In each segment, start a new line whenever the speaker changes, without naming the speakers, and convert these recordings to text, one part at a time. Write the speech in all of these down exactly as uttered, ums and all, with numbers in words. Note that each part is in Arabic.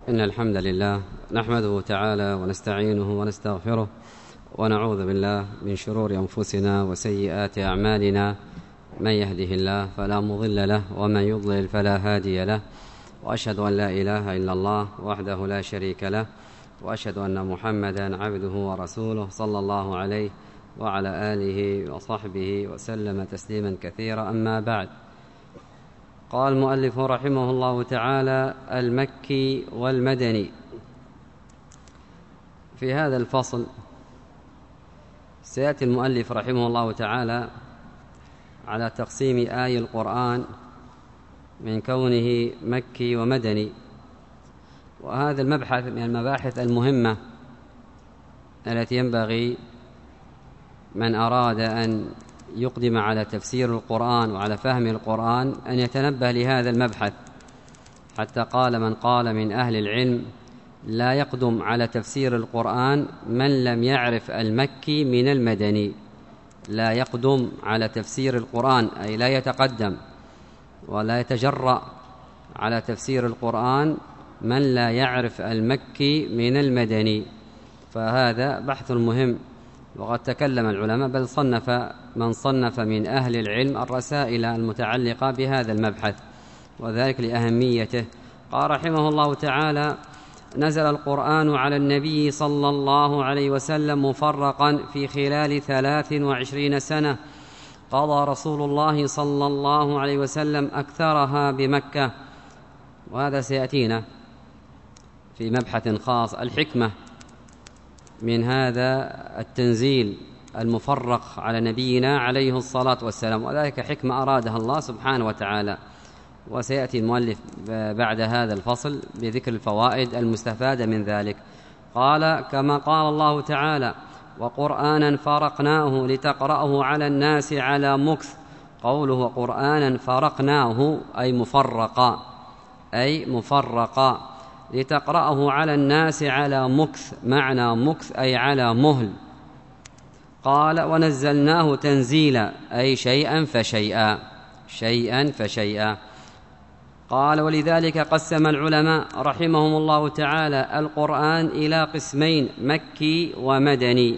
إن الحمد لله نحمده تعالى ونستعينه ونستغفره ونعوذ بالله من شرور أنفسنا وسيئات أعمالنا. من يهده الله فلا مضل له ومن يضلل فلا هادي له، وأشهد أن لا إله إلا الله وحده لا شريك له، وأشهد أن محمدا عبده ورسوله صلى الله عليه وعلى آله وصحبه وسلم تسليما كثيرا. أما بعد، قال المؤلف رحمه الله تعالى: المكي والمدني. في هذا الفصل سيأتي المؤلف رحمه الله تعالى على تقسيم آي القرآن من كونه مكي ومدني، وهذا المبحث من المباحث المهمة التي ينبغي من أراد أن يقدم على تفسير القرآن وعلى فهم القرآن أن يتنبه لهذا المبحث، حتى قال من قال من أهل العلم: لا يقدم على تفسير القرآن من لم يعرف المكي من المدني. لا يقدم على تفسير القرآن أي لا يتقدم ولا يتجرأ على تفسير القرآن من لا يعرف المكي من المدني، فهذا بحث مهم. وقد تكلم العلماء، بل صنف من صنف من أهل العلم الرسائل المتعلقة بهذا المبحث، وذلك لأهميته. قال رحمه الله تعالى: نزل القرآن على النبي صلى الله عليه وسلم مفرقا في خلال ثلاث وعشرين سنة، قضى رسول الله صلى الله عليه وسلم أكثرها بمكة. وهذا سيأتينا في مبحث خاص، الحكمة من هذا التنزيل المفرق على نبينا عليه الصلاة والسلام، وذلك حكمة أرادها الله سبحانه وتعالى. وسيأتي المؤلف بعد هذا الفصل بذكر الفوائد المستفادة من ذلك. قال: كما قال الله تعالى: وقرآنا فرقناه لتقرأه على الناس على مكث. قوله قرآنا فرقناه أي مفرقا، أي مفرقا، لتقرأه على الناس على مكث، معنى مكث أي على مهل. قال: ونزلناه تنزيلا أي شيئا فشيئا، شيئا فشيئا. قال: ولذلك قسم العلماء رحمهم الله تعالى القرآن إلى قسمين: مكي ومدني.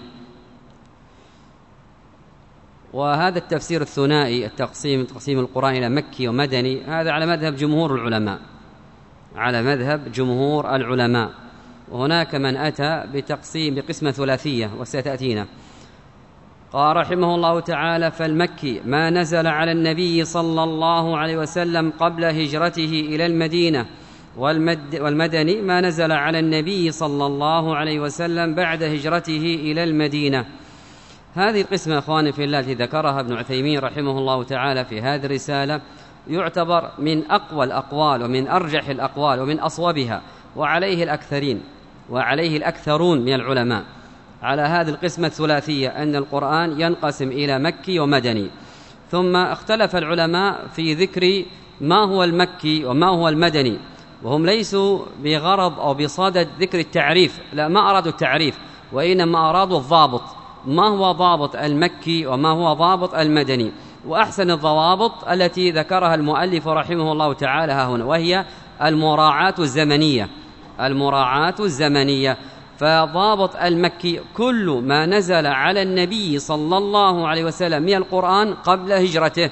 وهذا التفسير الثنائي، التقسيم تقسيم القرآن إلى مكي ومدني، هذا على مذهب جمهور العلماء، على مذهب جمهور العلماء. وهناك من أتى بتقسيم بقسمة ثلاثية وستأتينا. قال رحمه الله تعالى: فالمكي ما نزل على النبي صلى الله عليه وسلم قبل هجرته إلى المدينة، والمد والمدني ما نزل على النبي صلى الله عليه وسلم بعد هجرته إلى المدينة. هذه القسمة أخواني في الله التي ذكرها ابن عثيمين رحمه الله تعالى في هذه الرسالة يعتبر من أقوى الأقوال ومن أرجح الأقوال ومن أصوبها، وعليه الأكثرين وعليه الأكثرون من العلماء على هذه القسمة الثلاثية، أن القرآن ينقسم إلى مكي ومدني. ثم اختلف العلماء في ذكر ما هو المكي وما هو المدني، وهم ليسوا بغرض أو بصدد ذكر التعريف، لا، ما أرادوا التعريف، وإنما أرادوا الضابط، ما هو ضابط المكي وما هو ضابط المدني. وأحسن الضوابط التي ذكرها المؤلف رحمه الله تعالى ها هنا، وهي المراعاة الزمنية، المراعاة الزمنية. فضابط المكي كل ما نزل على النبي صلى الله عليه وسلم من القرآن قبل هجرته،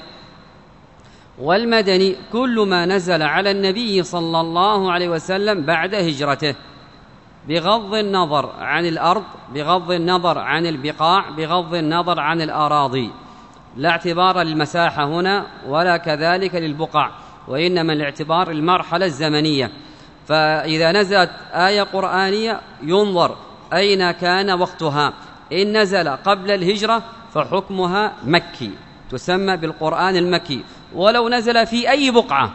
والمدني كل ما نزل على النبي صلى الله عليه وسلم بعد هجرته، بغض النظر عن الأرض، بغض النظر عن البقاع، بغض النظر عن الأراضي، لا اعتبار للمساحة هنا ولا كذلك للبقع، وإنما الاعتبار المرحلة الزمنية. فإذا نزلت آية قرآنية ينظر أين كان وقتها، إن نزل قبل الهجرة فحكمها مكي، تسمى بالقرآن المكي، ولو نزل في أي بقعة،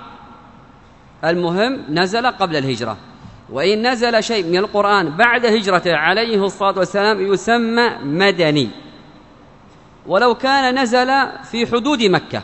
المهم نزل قبل الهجرة. وإن نزل شيء من القرآن بعد هجرته عليه الصلاة والسلام يسمى مدني، ولو كان نزل في حدود مكة،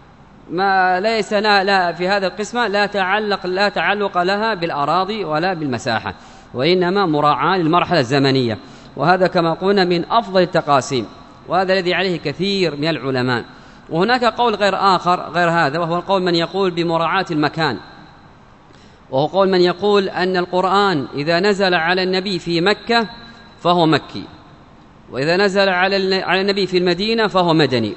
ما ليس لا في هذا القسمة لا تعلق لا تعلق لها بالأراضي ولا بالمساحة، وإنما مراعاة للمرحلة الزمنية. وهذا كما قلنا من أفضل التقاسيم، وهذا الذي عليه كثير من العلماء. وهناك قول غير آخر غير هذا، وهو القول من يقول بمراعاة المكان، وهو قول من يقول أن القرآن إذا نزل على النبي في مكة فهو مكي، وإذا نزل على النبي في المدينة فهو مدني.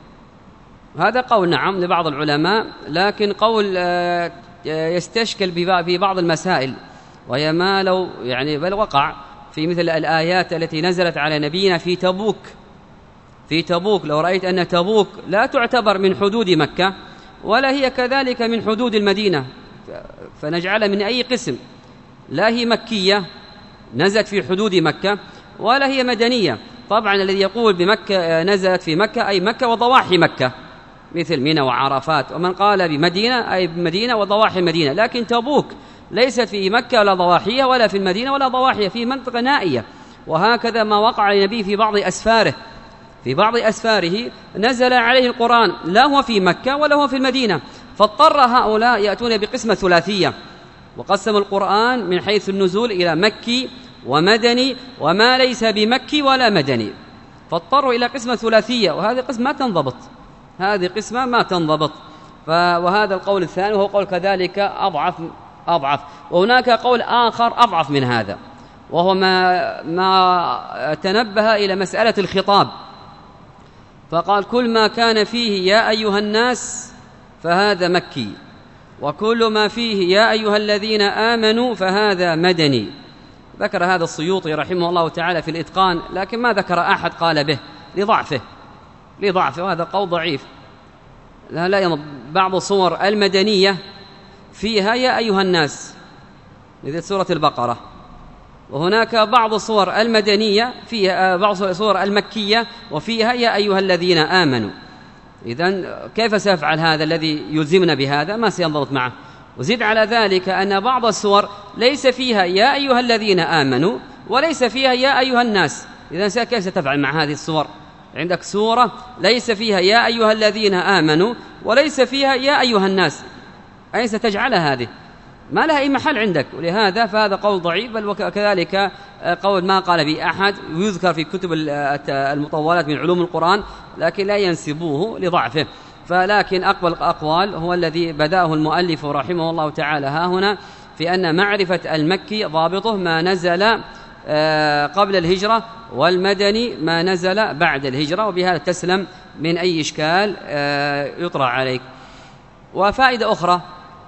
هذا قول نعم لبعض العلماء، لكن قول يستشكل في بعض المسائل، وهي ما لو يعني بل وقع في مثل الآيات التي نزلت على نبينا في تبوك. في تبوك لو رأيت أن تبوك لا تعتبر من حدود مكة ولا هي كذلك من حدود المدينة، فنجعل من أي قسم، لا هي مكية نزلت في حدود مكة ولا هي مدنية. طبعا الذي يقول بمكة نزلت في مكة أي مكة وضواحي مكة مثل منى وعرفات، ومن قال بمدينة أي بمدينة وضواحي المدينة. لكن تبوك ليست في مكة ولا ضواحيها ولا في المدينة ولا ضواحيها، في منطقة نائية. وهكذا ما وقع للنبي في بعض أسفاره، في بعض أسفاره نزل عليه القرآن لا هو في مكة ولا هو في المدينة، فاضطر هؤلاء يأتون بقسمة ثلاثية، وقسم القرآن من حيث النزول إلى مكي ومدني وما ليس بمكي ولا مدني، فاضطروا إلى قسمة ثلاثية، وهذه قسمة ما تنضبط، هذه قسمة ما تنضبط. وهذا القول الثاني وهو قول كذلك أضعف أضعف وهناك قول آخر أضعف من هذا، وهو ما, ما تنبه إلى مسألة الخطاب، فقال كل ما كان فيه يا أيها الناس فهذا مكي، وكل ما فيه يا أيها الذين آمنوا فهذا مدني. ذكر هذا السيوطي رحمه الله تعالى في الإتقان، لكن ما ذكر أحد قال به لضعفه لضعفه وهذا قول ضعيف. لا لا ينض. بعض صور المدنية فيها يا أيها الناس مثل سورة البقرة، وهناك بعض صور المدنية فيها بعض صور المكية وفيها يا أيها الذين آمنوا. إذن كيف سيفعل هذا الذي يلزمنا بهذا؟ ما سينضبط معه. وزد على ذلك أن بعض السور ليس فيها يا أيها الذين آمنوا وليس فيها يا أيها الناس. إذن كيف ستفعل مع هذه السور؟ عندك سورة ليس فيها يا أيها الذين آمنوا وليس فيها يا أيها الناس، أين ستجعلها هذه؟ ما لها أي محل عندك. ولهذا فهذا قول ضعيف، بل وكذلك قول ما قال به أحد، ويذكر في كتب المطولات من علوم القرآن لكن لا ينسبوه لضعفه. فلكن أقوى الأقوال هو الذي بدأه المؤلف رحمه الله تعالى ها هنا، في أن معرفة المكي ضابطه ما نزل قبل الهجرة، والمدني ما نزل بعد الهجرة، وبهذا تسلم من أي إشكال يطرح عليك. وفائدة أخرى،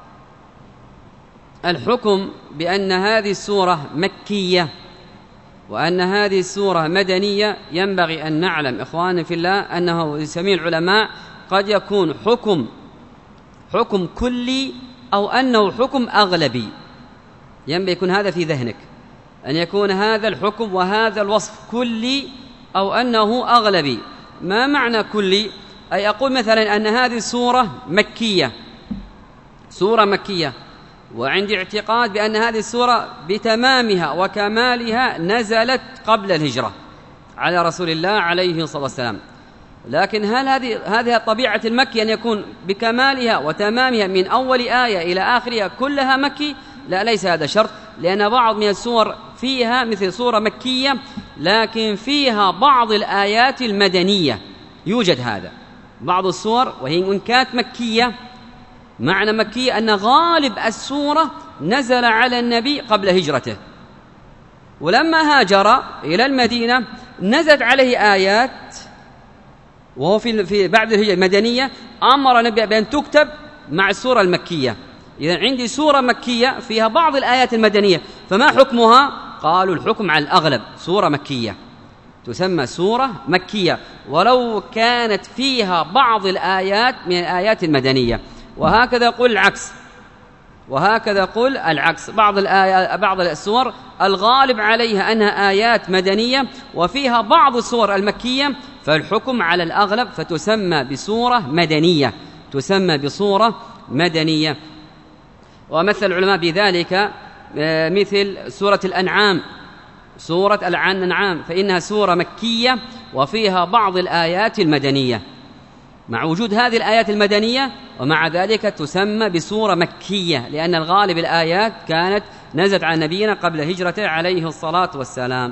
الحكم بأن هذه السورة مكية وأن هذه السورة مدنية ينبغي أن نعلم إخواني في الله أنه لسميع العلماء قد يكون حكم حكم كلي أو أنه حكم أغلبي. ينبغي يكون هذا في ذهنك، أن يكون هذا الحكم وهذا الوصف كلي أو أنه أغلبي. ما معنى كلي؟ أي أقول مثلا أن هذه السورة مكية، سورة مكية، وعندي اعتقاد بأن هذه السورة بتمامها وكمالها نزلت قبل الهجرة على رسول الله عليه الصلاة والسلام. لكن هل هذه هذه طبيعة المكي أن يكون بكمالها وتمامها من أول آية إلى آخرها كلها مكي؟ لا، ليس هذا شرط، لأن بعض من السور فيها مثل سورة مكية لكن فيها بعض الآيات المدنية، يوجد هذا بعض السور وهي إن كانت مكية. معنى مكية أن غالب السورة نزل على النبي قبل هجرته، ولما هاجر إلى المدينة نزلت عليه آيات وهو في في بعد الهجرة المدنية، أمر النبي بأن تكتب مع السورة المكية. إذا عندي سورة مكية فيها بعض الآيات المدنية، فما حكمها؟ قالوا الحكم على الأغلب سورة مكية، تسمى سورة مكية ولو كانت فيها بعض الآيات من الآيات المدنية. وهكذا يقول العكس، وهكذا يقول العكس، بعض الآيات بعض السور الغالب عليها أنها آيات مدنية وفيها بعض السور المكية، فالحكم على الأغلب فتسمى بسورة مدنية، تسمى بسورة مدنية. ومثل العلماء بذلك مثل سورة الأنعام، سورة الأنعام فإنها سورة مكية وفيها بعض الآيات المدنية، مع وجود هذه الآيات المدنية ومع ذلك تسمى بسورة مكية، لأن الغالب الآيات كانت نزلت على نبينا قبل هجرته عليه الصلاة والسلام.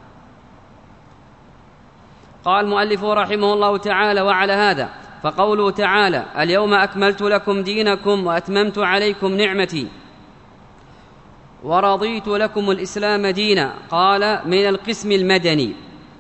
قال المؤلف رحمه الله تعالى: وعلى هذا فقوله تعالى: اليوم أكملت لكم دينكم وأتممت عليكم نعمتي، ورضيت لكم الإسلام دينا. قال: من القسم المدني،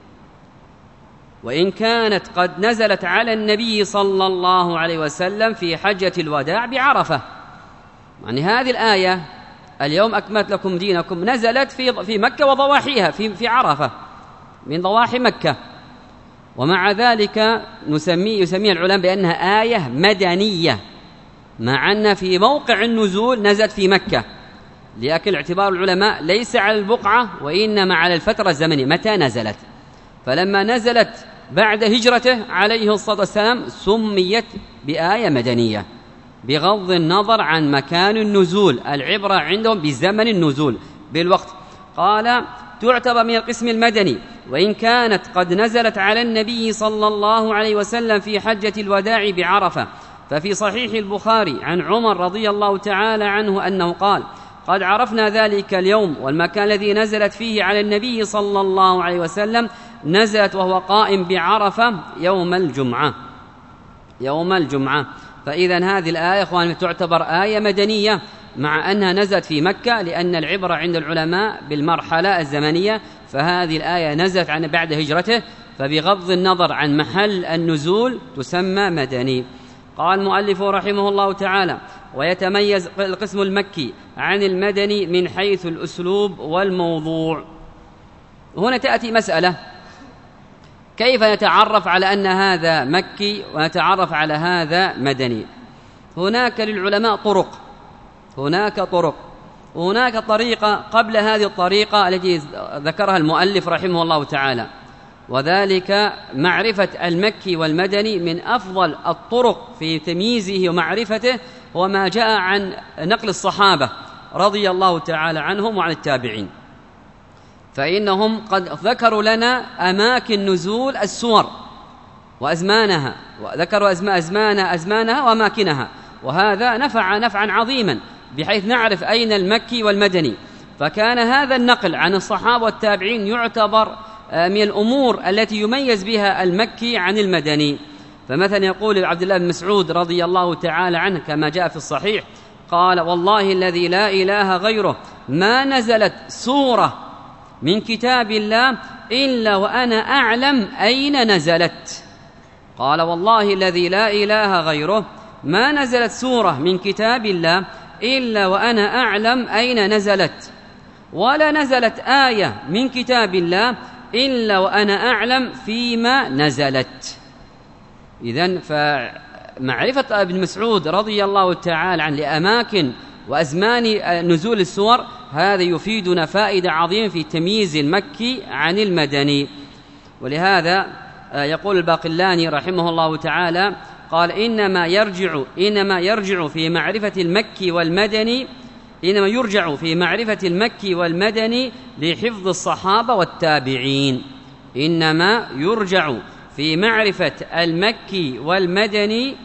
وإن كانت قد نزلت على النبي صلى الله عليه وسلم في حجة الوداع بعرفة. يعني هذه الآية اليوم أكملت لكم دينكم نزلت في في مكة وضواحيها، في في عرفة من ضواحي مكة، ومع ذلك نسمي يسميها العلماء بأنها آية مدنية، مع أن في موقع النزول نزلت في مكة، لكن اعتبار العلماء ليس على البقعة وإنما على الفترة الزمنية متى نزلت. فلما نزلت بعد هجرته عليه الصلاة والسلام سميت بآية مدنية، بغض النظر عن مكان النزول، العبرة عندهم بزمن النزول بالوقت. قال: تعتبر من القسم المدني، وإن كانت قد نزلت على النبي صلى الله عليه وسلم في حجة الوداع بعرفة. ففي صحيح البخاري عن عمر رضي الله تعالى عنه أنه قال: قد عرفنا ذلك اليوم والمكان الذي نزلت فيه على النبي صلى الله عليه وسلم، نزلت وهو قائم بعرفة يوم الجمعة يوم الجمعة فإذا هذه الآية إخوان تعتبر آية مدنية، مع أنها نزلت في مكة، لأن العبرة عند العلماء بالمرحلة الزمنية، فهذه الآية نزلت عن بعد هجرته، فبغض النظر عن محل النزول تسمى مدني. قال المؤلف رحمه الله تعالى: ويتميز القسم المكي عن المدني من حيث الأسلوب والموضوع. هنا تأتي مسألة: كيف نتعرف على أن هذا مكي ونتعرف على هذا مدني؟ هناك للعلماء طرق هناك طرق هناك طريقة قبل هذه الطريقة التي ذكرها المؤلف رحمه الله تعالى، وذلك معرفة المكي والمدني. من أفضل الطرق في تمييزه ومعرفته هو ما جاء عن نقل الصحابة رضي الله تعالى عنهم وعن التابعين، فإنهم قد ذكروا لنا أماكن نزول السور وأزمانها، وذكروا أزمان أزمانها وأماكنها، وهذا نفع نفعا عظيما بحيث نعرف أين المكي والمدني. فكان هذا النقل عن الصحابة والتابعين يعتبر من الأمور التي يميز بها المكي عن المدني. فمثلا يقول عبد الله بن مسعود رضي الله تعالى عنه كما جاء في الصحيح: قال: والله الذي لا إله غيره ما نزلت سورة من كتاب الله إلا وأنا أعلم أين نزلت. قال: والله الذي لا إله غيره ما نزلت سورة من كتاب الله إلا وأنا أعلم أين نزلت، ولا نزلت آية من كتاب الله إلا وأنا أعلم فيما نزلت. إذن فمعرفة ابن مسعود رضي الله تعالى عنه لأماكن وأزمان نزول السور هذا يفيدنا فائدة عظيمة في تمييز المكي عن المدني. ولهذا يقول الباقلاني رحمه الله تعالى: قال: إنما يرجع إنما يرجع في معرفة المكي والمدني إنما يرجع في معرفة المكي والمدني لحفظ الصحابة والتابعين إنما يرجع في معرفة المكي والمدني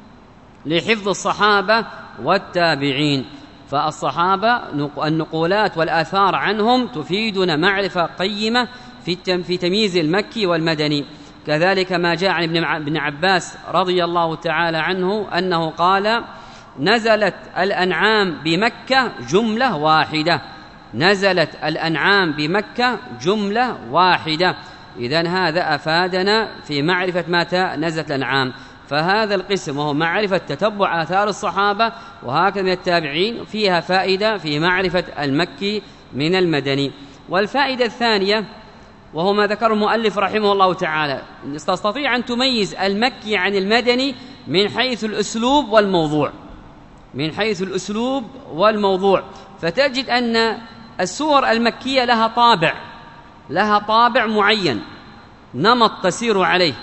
لحفظ للصحابة والتابعين. فالصحابة النقولات والآثار عنهم تفيدنا معرفة قيمة في تمييز المكي والمدني. كذلك ما جاء عن ابن عباس رضي الله تعالى عنه أنه قال: نزلت الأنعام بمكة جملة واحدة نزلت الأنعام بمكة جملة واحدة إذن هذا أفادنا في معرفة متى نزلت الأنعام. فهذا القسم وهو معرفة تتبع آثار الصحابة وهكذا من التابعين فيها فائدة في معرفة المكي من المدني. والفائدة الثانية وهو ما ذكر المؤلف رحمه الله تعالى: تستطيع أن تميز المكي عن المدني من حيث الأسلوب والموضوع من حيث الأسلوب والموضوع فتجد أن السور المكية لها طابع لها طابع معين، نمط تسير عليه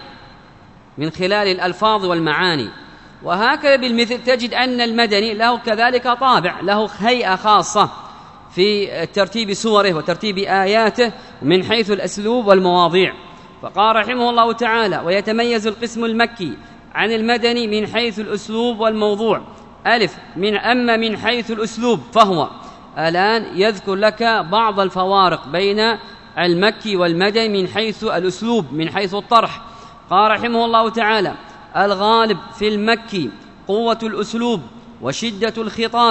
من خلال الألفاظ والمعاني. وهكذا بالمثل تجد أن المدني له كذلك طابع، له هيئة خاصة في ترتيب سوره وترتيب آياته من حيث الأسلوب والمواضيع. فقال رحمه الله تعالى: ويتميز القسم المكي عن المدني من حيث الأسلوب والموضوع. ألف من أما من حيث الأسلوب فهو الآن يذكر لك بعض الفوارق بين المكي والمدني من حيث الأسلوب من حيث الطرح. قال رحمه الله تعالى: الغالب في المكي قوة الأسلوب وشدة الخطاب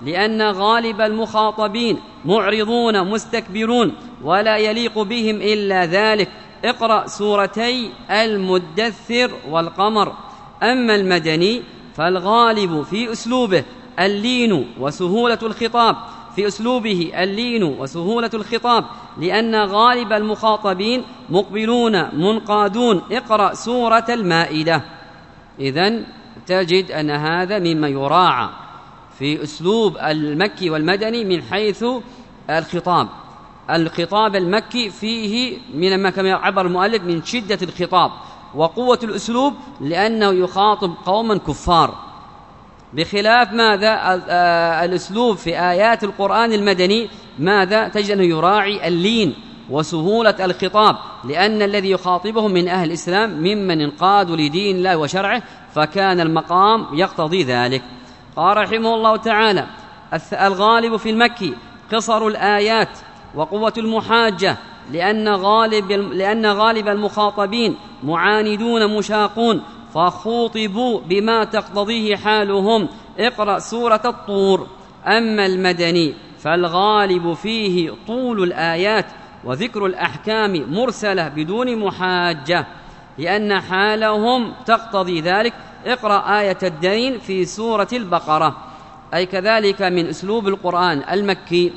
لأن غالب المخاطبين معرضون مستكبرون ولا يليق بهم إلا ذلك. اقرأ سورتي المدثر والقمر. أما المدني فالغالب في أسلوبه اللين وسهولة الخطاب في أسلوبه اللين وسهولة الخطاب لأن غالب المخاطبين مقبلون منقادون. اقرأ سورة المائدة. إذن تجد أن هذا مما يراعى في أسلوب المكي والمدني من حيث الخطاب. الخطاب المكي فيه من كما عبر المؤلف من شدة الخطاب وقوة الأسلوب لأنه يخاطب قوما كفار، بخلاف ماذا الأسلوب في آيات القرآن المدني ماذا تجد أنه يراعي اللين وسهولة الخطاب لأن الذي يخاطبهم من أهل الإسلام ممن انقادوا لدين الله وشرعه، فكان المقام يقتضي ذلك. قال رحمه الله تعالى: الغالب في المكي قصر الآيات وقوة المحاجة لأن غالب, لأن غالب المخاطبين معاندون مشاقون فخوطبوا بما تقتضيه حالهم. اقرأ سورة الطور. أما المدني فالغالب فيه طول الآيات وذكر الأحكام مرسلة بدون محاجة لأن حالهم تقتضي ذلك. اقرأ آية الدين في سورة البقرة. أي كذلك من أسلوب القرآن المكي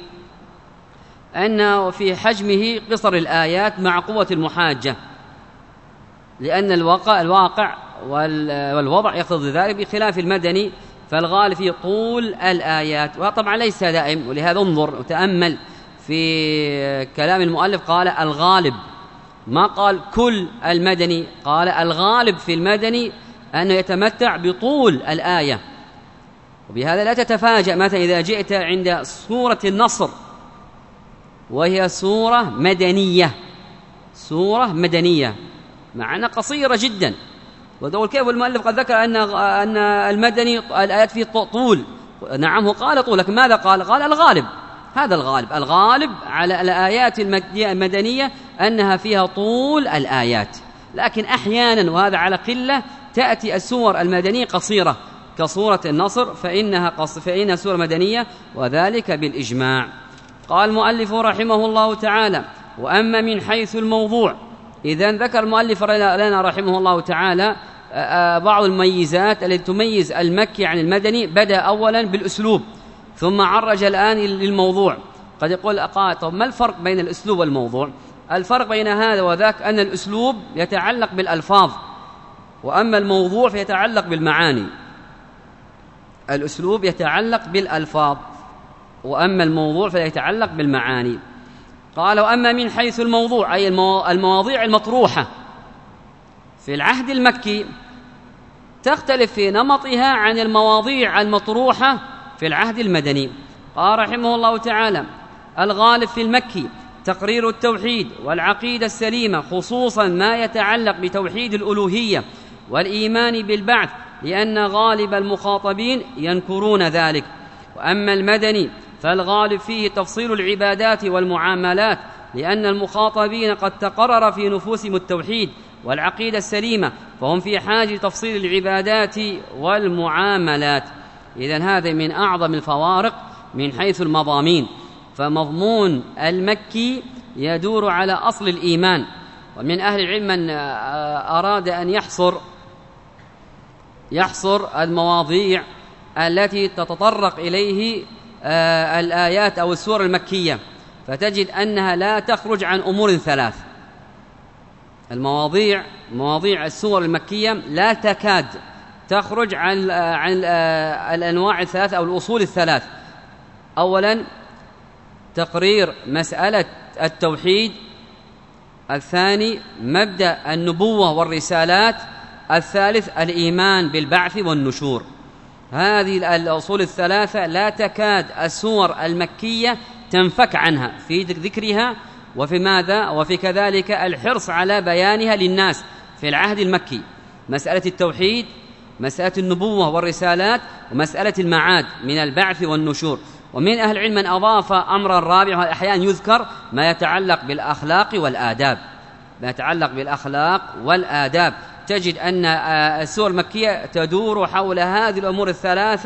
أنه في حجمه قصر الآيات مع قوة المحاجة لأن الواقع, الواقع والوضع يقتضي ذلك، بخلاف المدني فالغالب في طول الآيات. وطبعا ليس دائم، ولهذا انظر وتأمل في كلام المؤلف قال الغالب، ما قال كل المدني، قال الغالب في المدني أنه يتمتع بطول الآية. وبهذا لا تتفاجأ مثلا إذا جئت عند سورة النصر وهي سورة مدنية، سورة مدنية مع أنها قصيرة جدا، وتقول كيف المؤلف قد ذكر أن أن المدني الآيات فيه طول. نعم هو قال طول، لكن ماذا قال؟ قال الغالب، هذا الغالب، الغالب على الآيات المدنية أنها فيها طول الآيات، لكن أحيانا وهذا على قلة تأتي السور المدنية قصيرة كسورة النصر فإنها, قص فإنها سورة مدنية، وذلك بالإجماع. قال المؤلف رحمه الله تعالى: وأما من حيث الموضوع، إذن ذكر المؤلف لنا رحمه الله تعالى بعض المميزات التي تميز المكي عن المدني. بدأ أولا بالأسلوب ثم عرج الآن للموضوع. قد يقول أقال طب ما الفرق بين الأسلوب والموضوع؟ الفرق بين هذا وذاك أن الأسلوب يتعلق بالألفاظ، وأما الموضوع فيتعلق بالمعاني. الأسلوب يتعلق بالألفاظ وأما الموضوع فيتعلق بالمعاني. قال: وأما من حيث الموضوع أي المواضيع المطروحة في العهد المكي تختلف في نمطها عن المواضيع المطروحة في العهد المدني. قال رحمه الله تعالى: الغالب في المكي تقرير التوحيد والعقيدة السليمة، خصوصا ما يتعلق بتوحيد الألوهية والإيمان بالبعث، لأن غالب المخاطبين ينكرون ذلك. وأما المدني فالغالب فيه تفصيل العبادات والمعاملات، لأن المخاطبين قد تقرر في نفوسهم التوحيد والعقيدة السليمة، فهم في حاجة تفصيل العبادات والمعاملات. إذن هذا من أعظم الفوارق من حيث المضامين. فمضمون المكي يدور على أصل الإيمان، ومن أهل العلم من أراد أن يحصر يحصر المواضيع التي تتطرق إليه الآيات أو السور المكية، فتجد أنها لا تخرج عن أمور ثلاث. المواضيع مواضيع السور المكية لا تكاد تخرج عن عن الأنواع الثلاث أو الأصول الثلاث. أولا تقرير مسألة التوحيد، الثاني مبدأ النبوة والرسالات، الثالث الإيمان بالبعث والنشور. هذه الأصول الثلاثة لا تكاد السور المكية تنفك عنها في ذكرها وفي ماذا وفي كذلك الحرص على بيانها للناس في العهد المكي. مسألة التوحيد، مسألة النبوة والرسالات، ومسألة المعاد من البعث والنشور. ومن أهل العلم من أضاف أمرا رابعا أحيانا يذكر ما يتعلق بالأخلاق والآداب، ما يتعلق بالأخلاق والآداب. تجد أن السور المكية تدور حول هذه الأمور الثلاثة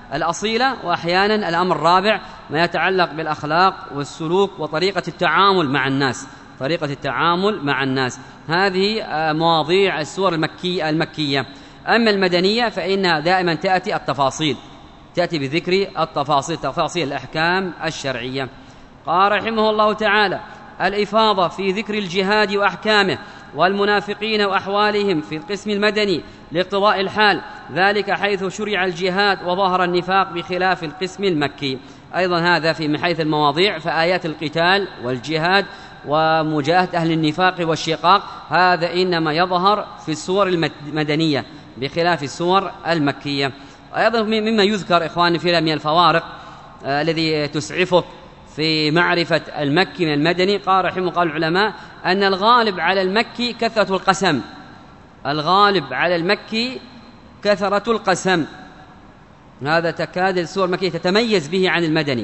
الأصيلة، وأحيانا الأمر الرابع ما يتعلق بالأخلاق والسلوك وطريقة التعامل مع الناس طريقة التعامل مع الناس هذه مواضيع السور المكية المكية. أما المدنية فإنها دائما تأتي التفاصيل تأتي بذكر التفاصيل تفاصيل الأحكام الشرعية. قال رحمه الله تعالى: الإفاضة في ذكر الجهاد وأحكامه والمنافقين وأحوالهم في القسم المدني لاقتضاء الحال، ذلك حيث شرع الجهاد وظهر النفاق بخلاف القسم المكي. أيضا هذا في من حيث المواضيع، فآيات القتال والجهاد ومجاهدة أهل النفاق والشقاق هذا إنما يظهر في السور المدنية بخلاف السور المكية. أيضا مما يذكر إخواني في من الفوارق آه الذي تسعفك في معرفة المكي من المدني، قال رحمه قال العلماء أن الغالب على المكي كثرة القسم الغالب على المكي كثرة القسم هذا تكاد السور المكية تتميز به عن المدني.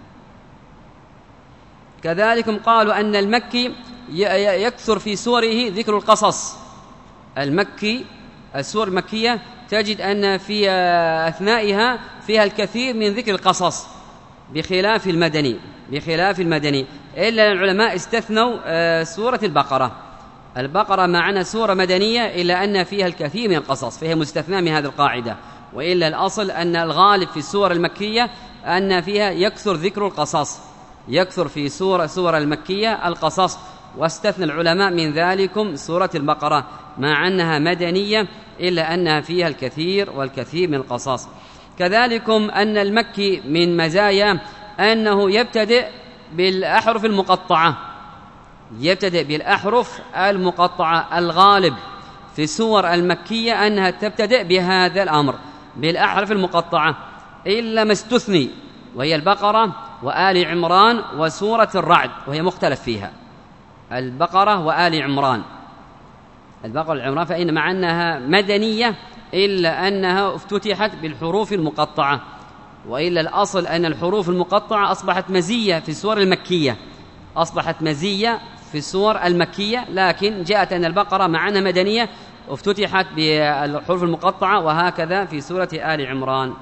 كذلك قالوا أن المكي يكثر في سوره ذكر القصص. المكي السور المكية تجد أن في أثنائها فيها الكثير من ذكر القصص بخلاف المدني بخلاف المدني إلا العلماء استثنوا سورة البقرة. البقرة معنا سورة مدنية إلا أن فيها الكثير من القصص، فهي مستثنى من هذه القاعدة، وإلا الأصل أن الغالب في السور المكية أن فيها يكثر ذكر القصص يكثر في سورة سورة المكية القصص، واستثنى العلماء من ذلكم سورة البقرة مع أنها مدنية إلا أنها فيها الكثير والكثير من القصص. كذلكم أن المكي من مزايا أنه يبتدئ بالأحرف المقطعة يبتدئ بالأحرف المقطعة الغالب في السور المكية أنها تبتدئ بهذا الأمر بالأحرف المقطعة، إلا ما استثني وهي البقرة وآل عمران وسورة الرعد، وهي مختلف فيها البقرة وآل عمران. البقرة والعمران فإن مع أنها مدنية إلا أنها افتتحت بالحروف المقطعة، وإلا الأصل أن الحروف المقطعة أصبحت مزية في السور المكية أصبحت مزية في السور المكية لكن جاءت أن البقرة مع أنها مدنية افتتحت بالحروف المقطعة، وهكذا في سورة آل عمران.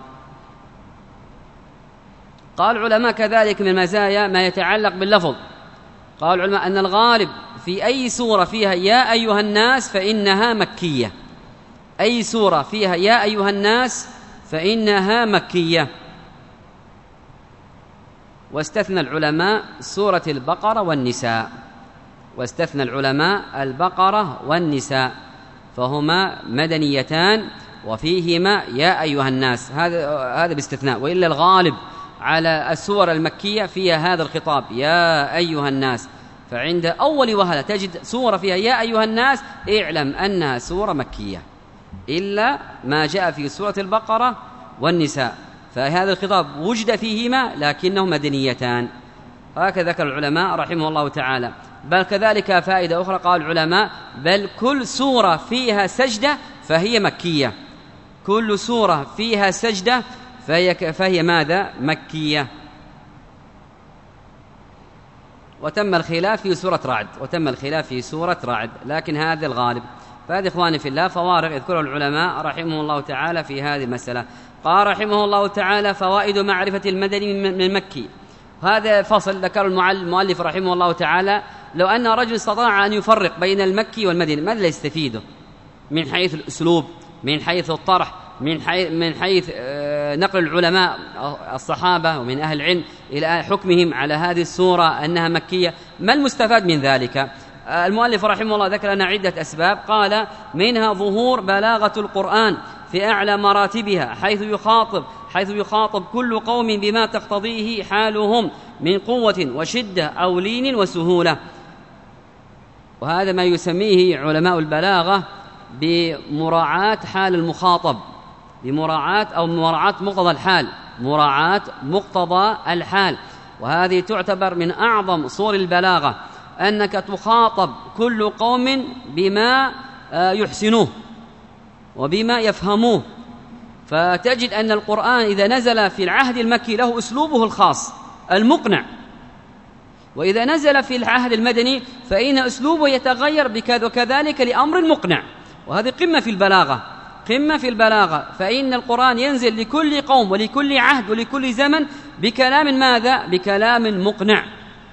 قال العلماء كذلك من مزايا ما يتعلق باللفظ. قال العلماء أن الغالب في أي سورة فيها يا أيها الناس فإنها مكية أي سورة فيها يا أيها الناس فإنها مكية. واستثنى العلماء سورة البقرة والنساء واستثنى العلماء البقرة والنساء فهما مدنيتان وفيهما يا أيها الناس، هذا هذا باستثناء، وإلا الغالب على السور المكية فيها هذا الخطاب يا أيها الناس. فعند أول وهلة تجد سورة فيها يا أيها الناس اعلم أنها سورة مكية، إلا ما جاء في سورة البقرة والنساء فهذا الخطاب وجد فيهما لكنه مدنيتان. هكذا ذكر العلماء رحمه الله تعالى. بل كذلك فائدة أخرى قال العلماء بل كل سورة فيها سجدة فهي مكية كل سورة فيها سجدة فهي, فهي ماذا؟ مكية. وتم الخلاف في سورة رعد وتم الخلاف في سورة رعد لكن هذا الغالب. فهذه إخواني في الله فوارق يذكرها العلماء رحمه الله تعالى في هذه المسألة. قال رحمه الله تعالى فوائد معرفة المدني من المكي. هذا فصل ذكر المؤلف رحمه الله تعالى لو أن رجل استطاع أن يفرق بين المكي والمدني ماذا يستفيده من حيث الأسلوب من حيث الطرح من حيث, من حيث نقل العلماء الصحابة ومن أهل العلم إلى حكمهم على هذه السورة أنها مكية. ما المستفاد من ذلك؟ المؤلف رحمه الله ذكر لنا عدة أسباب. قال منها ظهور بلاغة القرآن في أعلى مراتبها حيث يخاطب حيث يخاطب كل قوم بما تقتضيه حالهم من قوة وشدة أو لين وسهولة. وهذا ما يسميه علماء البلاغة بمراعاة حال المخاطب بمراعاة أو مراعاة مقتضى الحال مراعاة مقتضى الحال. وهذه تعتبر من أعظم صور البلاغة أنك تخاطب كل قوم بما يحسنوه وبما يفهموه. فتجد أن القرآن إذا نزل في العهد المكي له أسلوبه الخاص المقنع، وإذا نزل في العهد المدني فإن أسلوبه يتغير بكذا وكذلك لأمر مقنع. وهذه قمة في البلاغة قمة في البلاغة، فإن القرآن ينزل لكل قوم ولكل عهد ولكل زمن بكلام ماذا؟ بكلام مقنع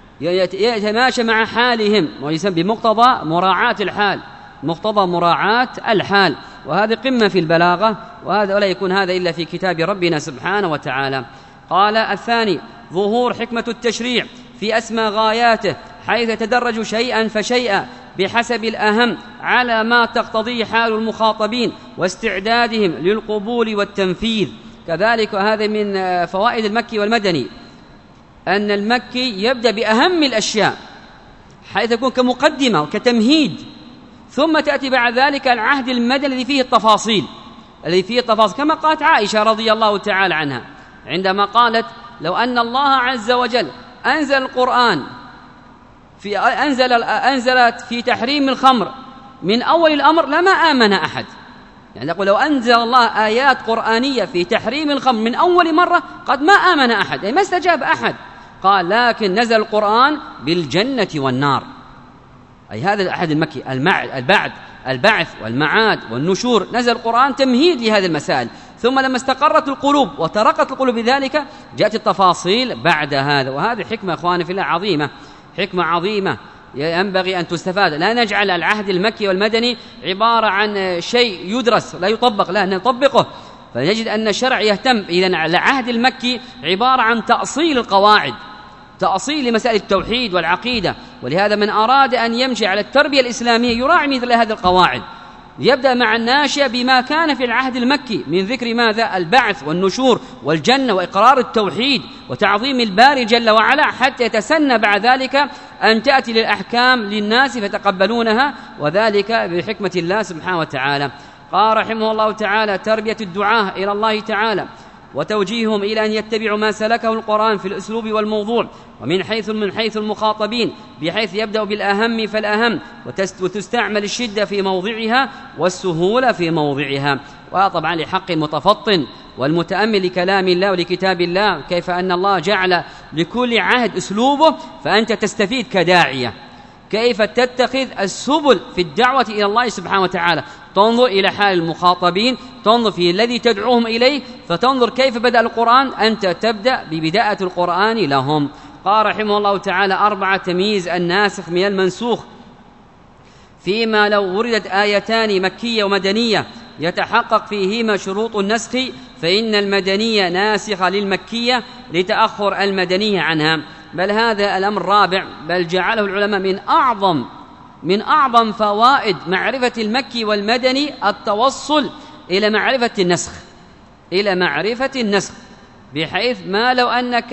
يتماشى مع حالهم، ويسمى بمقتضى مراعاة الحال، مقتضى مراعاة الحال، وهذه قمة في البلاغة، وهذا ولا يكون هذا إلا في كتاب ربنا سبحانه وتعالى. قال الثاني: ظهور حكمة التشريع في أسمى غاياته، حيث يتدرج شيئا فشيئا بحسب الأهم على ما تقتضيه حال المخاطبين واستعدادهم للقبول والتنفيذ. كذلك هذا من فوائد المكي والمدني، أن المكي يبدأ بأهم الأشياء حيث يكون كمقدمة وكتمهيد، ثم تأتي بعد ذلك العهد المدني الذي فيه التفاصيل الذي فيه التفاصيل كما قالت عائشة رضي الله تعالى عنها عندما قالت: لو أن الله عز وجل أنزل القرآن في أنزل أنزلت في تحريم الخمر من أول الأمر لما آمن أحد. يعني نقول لو أنزل الله آيات قرآنية في تحريم الخمر من أول مرة قد ما آمن أحد، يعني ما استجاب أحد. قال: لكن نزل القرآن بالجنة والنار، أي هذا الأحد المكي، البعد البعث والمعاد والنشور، نزل القرآن تمهيد لهذه المسائل. ثم لما استقرت القلوب وترقت القلوب بذلك جاءت التفاصيل بعد هذا. وهذه حكمة أخواني في الله عظيمة، حكمة عظيمة ينبغي أن تستفاد. لا نجعل العهد المكي والمدني عبارة عن شيء يدرس لا يطبق، لا نطبقه، فنجد أن الشرع يهتم. إذن العهد المكي عبارة عن تأصيل القواعد، تأصيل لمسائل التوحيد والعقيدة، ولهذا من أراد أن يمشي على التربية الإسلامية يراعي مثل هذه القواعد. يبدأ مع الناشئة بما كان في العهد المكي من ذكر ماذا؟ البعث والنشور والجنة وإقرار التوحيد وتعظيم الباري جل وعلا، حتى يتسنى بعد ذلك أن تأتي للأحكام للناس فتقبلونها، وذلك بحكمة الله سبحانه وتعالى. قال رحمه الله تعالى: تربية الدعاة إلى الله تعالى وتوجيههم إلى أن يتبعوا ما سلكه القرآن في الأسلوب والموضوع، ومن حيث من حيث المخاطبين، بحيث يبدأ بالأهم فالأهم، وتستعمل الشدة في موضعها والسهولة في موضعها. وطبعا لحق المتفطن والمتأمل لكلام الله ولكتاب الله، كيف أن الله جعل لكل عهد أسلوبه، فأنت تستفيد كداعية كيف تتخذ السبل في الدعوة إلى الله سبحانه وتعالى. تنظر إلى حال المخاطبين، تنظر في الذي تدعوهم إليه، فتنظر كيف بدأ القرآن، أنت تبدأ ببداية القرآن لهم. قال رحمه الله تعالى: أربعة: تمييز الناسخ من المنسوخ، فيما لو وردت آيتان مكية ومدنية يتحقق فيهما شروط النسخ فإن المدنية ناسخة للمكية لتأخر المدنية عنها. بل هذا الأمر الرابع، بل جعله العلماء من أعظم من أعظم فوائد معرفة المكي والمدني التوصل إلى معرفة النسخ إلى معرفة النسخ بحيث ما لو أنك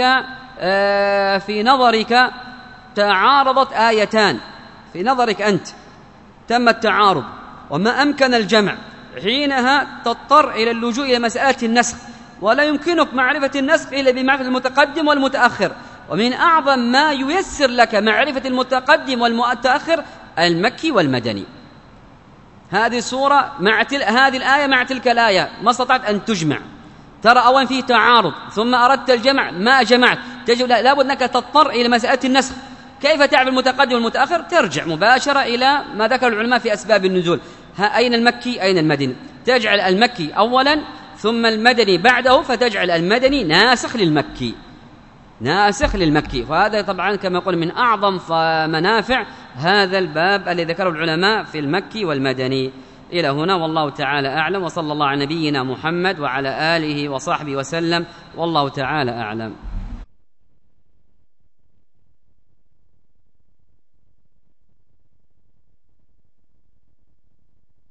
في نظرك تعارضت آيتان، في نظرك أنت تم التعارض وما أمكن الجمع، حينها تضطر إلى اللجوء إلى مسألة النسخ، ولا يمكنك معرفة النسخ إلا بمعرفة المتقدم والمتأخر. ومن أعظم ما ييسر لك معرفة المتقدم والمتأخر المكي والمدني. هذه السورة مع تل... هذه الآية مع تلك الآية ما استطعت أن تجمع، ترى أولا فيه تعارض، ثم أردت الجمع ما جمعت، تجب لابد أنك تضطر إلى مسألة النسخ. كيف تعرف المتقدم والمتأخر؟ ترجع مباشرة إلى ما ذكر العلماء في أسباب النزول. أين المكي أين المدني؟ تجعل المكي أولا ثم المدني بعده، فتجعل المدني ناسخ للمكي ناسخ للمكي. فهذا طبعا كما يقول من أعظم منافع هذا الباب الذي ذكره العلماء في المكي والمدني. إلى هنا والله تعالى أعلم، وصلى الله على نبينا محمد وعلى آله وصحبه وسلم، والله تعالى أعلم.